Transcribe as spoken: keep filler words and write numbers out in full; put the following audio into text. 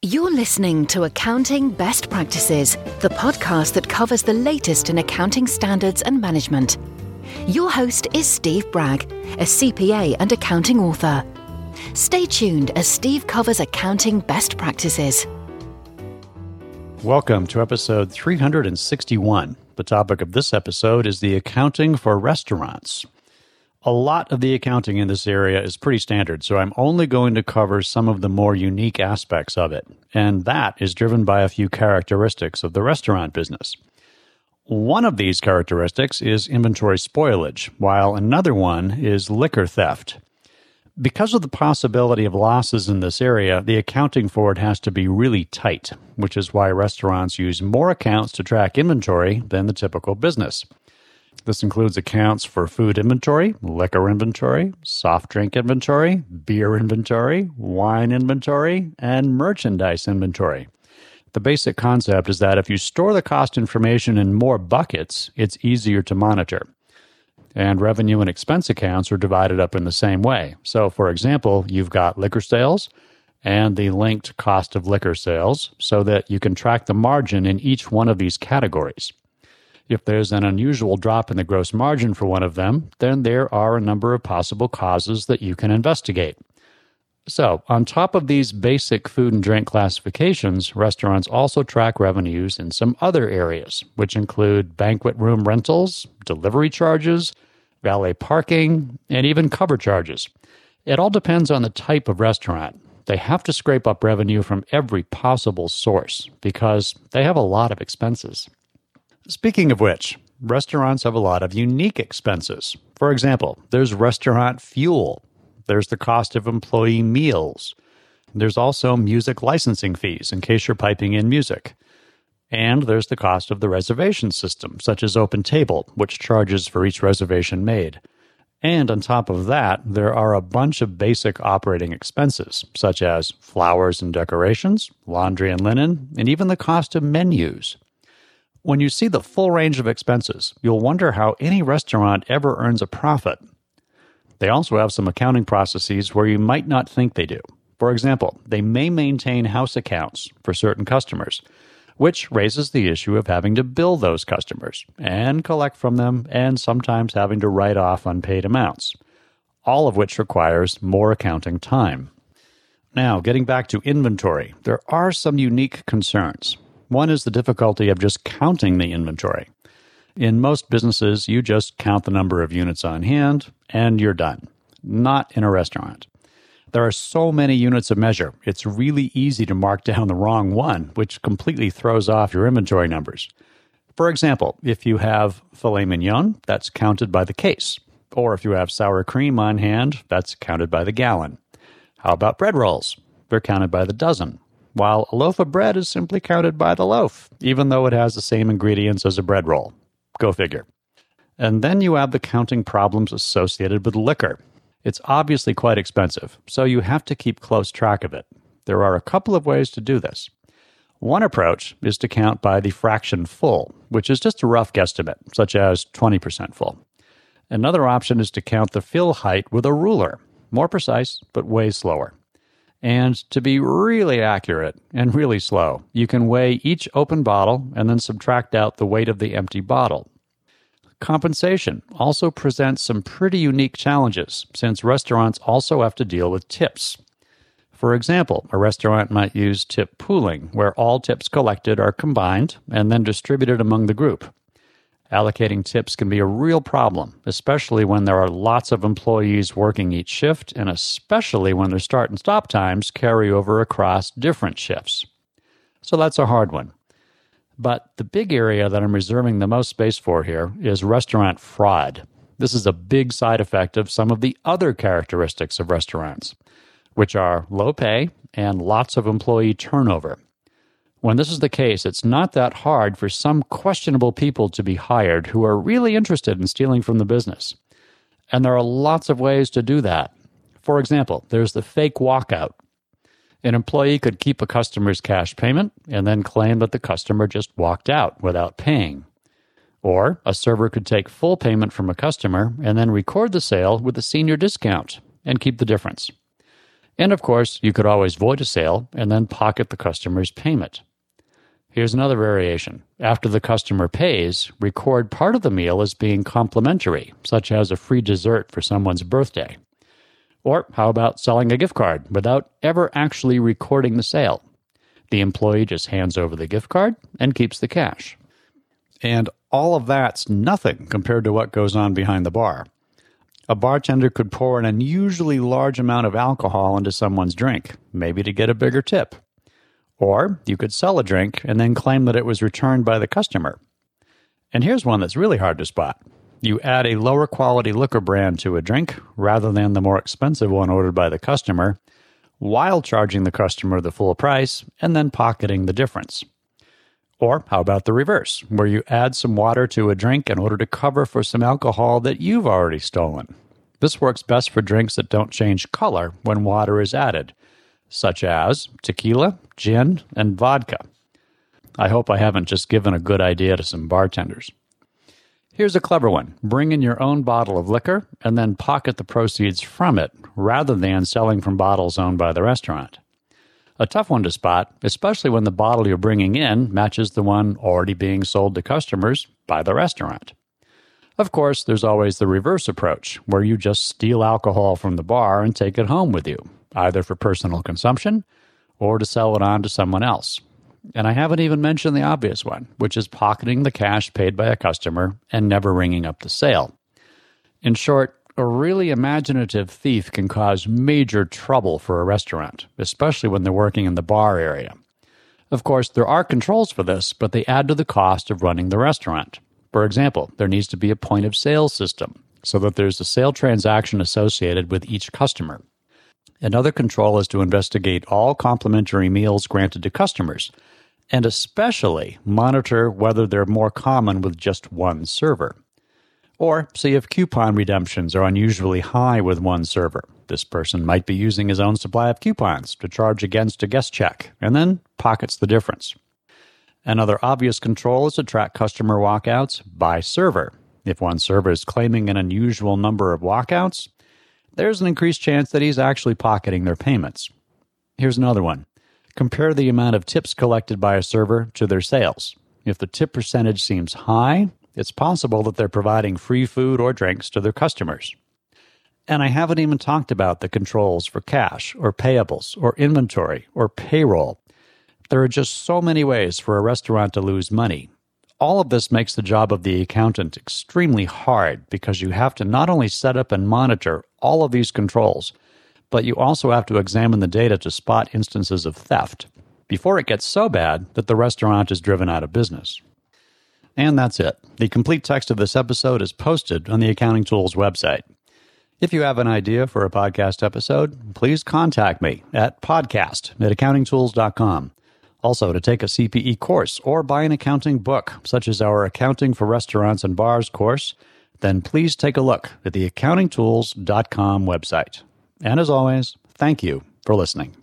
You're listening to Accounting Best Practices, the podcast that covers the latest in accounting standards and management. Your host is Steve Bragg, a C P A and accounting author. Stay tuned as Steve covers accounting best practices. Welcome to episode three hundred sixty-one. The topic of this episode is the accounting for restaurants. A lot of the accounting in this area is pretty standard, so I'm only going to cover some of the more unique aspects of it, and that is driven by a few characteristics of the restaurant business. One of these characteristics is inventory spoilage, while another one is liquor theft. Because of the possibility of losses in this area, the accounting for it has to be really tight, which is why restaurants use more accounts to track inventory than the typical business. This includes accounts for food inventory, liquor inventory, soft drink inventory, beer inventory, wine inventory, and merchandise inventory. The basic concept is that if you store the cost information in more buckets, it's easier to monitor. And revenue and expense accounts are divided up in the same way. So, for example, you've got liquor sales and the linked cost of liquor sales so that you can track the margin in each one of these categories. If there's an unusual drop in the gross margin for one of them, then there are a number of possible causes that you can investigate. So, on top of these basic food and drink classifications, restaurants also track revenues in some other areas, which include banquet room rentals, delivery charges, valet parking, and even cover charges. It all depends on the type of restaurant. They have to scrape up revenue from every possible source because they have a lot of expenses. Speaking of which, restaurants have a lot of unique expenses. For example, there's restaurant fuel. There's the cost of employee meals. There's also music licensing fees in case you're piping in music. And there's the cost of the reservation system, such as OpenTable, which charges for each reservation made. And on top of that, there are a bunch of basic operating expenses, such as flowers and decorations, laundry and linen, and even the cost of menus. When you see the full range of expenses, you'll wonder how any restaurant ever earns a profit. They also have some accounting processes where you might not think they do. For example, they may maintain house accounts for certain customers, which raises the issue of having to bill those customers and collect from them and sometimes having to write off unpaid amounts, all of which requires more accounting time. Now, getting back to inventory, there are some unique concerns. One is the difficulty of just counting the inventory. In most businesses, you just count the number of units on hand, and you're done. Not in a restaurant. There are so many units of measure, it's really easy to mark down the wrong one, which completely throws off your inventory numbers. For example, if you have filet mignon, that's counted by the case. Or if you have sour cream on hand, that's counted by the gallon. How about bread rolls? They're counted by the dozen, while a loaf of bread is simply counted by the loaf, even though it has the same ingredients as a bread roll. Go figure. And then you have the counting problems associated with liquor. It's obviously quite expensive, so you have to keep close track of it. There are a couple of ways to do this. One approach is to count by the fraction full, which is just a rough guesstimate, such as twenty percent full. Another option is to count the fill height with a ruler, more precise, but way slower. And to be really accurate and really slow, you can weigh each open bottle and then subtract out the weight of the empty bottle. Compensation also presents some pretty unique challenges, since restaurants also have to deal with tips. For example, a restaurant might use tip pooling, where all tips collected are combined and then distributed among the group. Allocating tips can be a real problem, especially when there are lots of employees working each shift, and especially when their start and stop times carry over across different shifts. So that's a hard one. But the big area that I'm reserving the most space for here is restaurant fraud. This is a big side effect of some of the other characteristics of restaurants, which are low pay and lots of employee turnover. When this is the case, it's not that hard for some questionable people to be hired who are really interested in stealing from the business. And there are lots of ways to do that. For example, there's the fake walkout. An employee could keep a customer's cash payment and then claim that the customer just walked out without paying. Or a server could take full payment from a customer and then record the sale with a senior discount and keep the difference. And of course, you could always void a sale and then pocket the customer's payment. Here's another variation. After the customer pays, record part of the meal as being complimentary, such as a free dessert for someone's birthday. Or how about selling a gift card without ever actually recording the sale? The employee just hands over the gift card and keeps the cash. And all of that's nothing compared to what goes on behind the bar. A bartender could pour an unusually large amount of alcohol into someone's drink, maybe to get a bigger tip. Or you could sell a drink and then claim that it was returned by the customer. And here's one that's really hard to spot. You add a lower quality liquor brand to a drink rather than the more expensive one ordered by the customer, while charging the customer the full price and then pocketing the difference. Or how about the reverse, where you add some water to a drink in order to cover for some alcohol that you've already stolen? This works best for drinks that don't change color when water is added, such as tequila, gin, and vodka. I hope I haven't just given a good idea to some bartenders. Here's a clever one. Bring in your own bottle of liquor and then pocket the proceeds from it, rather than selling from bottles owned by the restaurant. A tough one to spot, especially when the bottle you're bringing in matches the one already being sold to customers by the restaurant. Of course, there's always the reverse approach, where you just steal alcohol from the bar and take it home with you, either for personal consumption or to sell it on to someone else. And I haven't even mentioned the obvious one, which is pocketing the cash paid by a customer and never ringing up the sale. In short, a really imaginative thief can cause major trouble for a restaurant, especially when they're working in the bar area. Of course, there are controls for this, but they add to the cost of running the restaurant. For example, there needs to be a point of sale system, so that there's a sale transaction associated with each customer. Another control is to investigate all complimentary meals granted to customers, and especially monitor whether they're more common with just one server. Or see if coupon redemptions are unusually high with one server. This person might be using his own supply of coupons to charge against a guest check, and then pockets the difference. Another obvious control is to track customer walkouts by server. If one server is claiming an unusual number of walkouts, there's an increased chance that he's actually pocketing their payments. Here's another one. Compare the amount of tips collected by a server to their sales. If the tip percentage seems high, it's possible that they're providing free food or drinks to their customers. And I haven't even talked about the controls for cash or payables or inventory or payroll. There are just so many ways for a restaurant to lose money. All of this makes the job of the accountant extremely hard because you have to not only set up and monitor all of these controls, but you also have to examine the data to spot instances of theft before it gets so bad that the restaurant is driven out of business. And that's it. The complete text of this episode is posted on the Accounting Tools website. If you have an idea for a podcast episode, please contact me at podcast at accounting tools dot com. Also, to take a C P E course or buy an accounting book, such as our Accounting for Restaurants and Bars course, then please take a look at the accounting tools dot com website. And as always, thank you for listening.